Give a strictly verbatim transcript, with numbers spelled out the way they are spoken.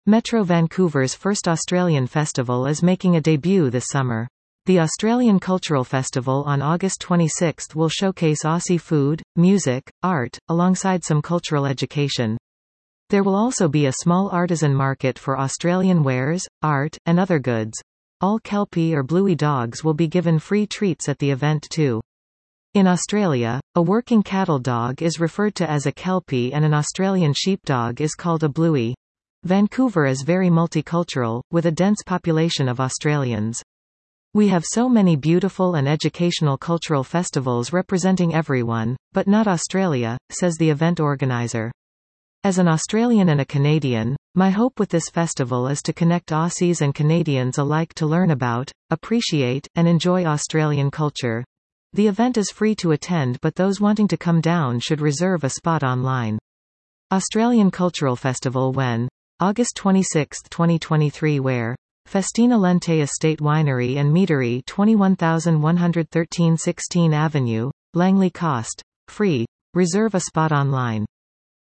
Metro Vancouver's first Australian festival is making a debut this summer. The Australian Cultural Festival on August twenty-sixth will showcase Aussie food, music, art, alongside some cultural education. There will also be a small artisan market for Australian wares, art, and other goods. All Kelpie or Bluey dogs will be given free treats at the event too. In Australia, a working cattle dog is referred to as a Kelpie and an Australian sheepdog is called a Bluey. Vancouver is very multicultural, with a dense population of Australians. We have so many beautiful and educational cultural festivals representing everyone, but not Australia, says the event organizer. As an Australian and a Canadian, my hope with this festival is to connect Aussies and Canadians alike to learn about, appreciate, and enjoy Australian culture. The event is free to attend, but those wanting to come down should reserve a spot online. Australian Cultural Festival when? August twenty-sixth twenty twenty-three Where? Festina Lente Estate Winery and Meadery twenty-one thousand one hundred thirteen sixteenth Avenue, Langley. Cost. Free. Reserve a spot online.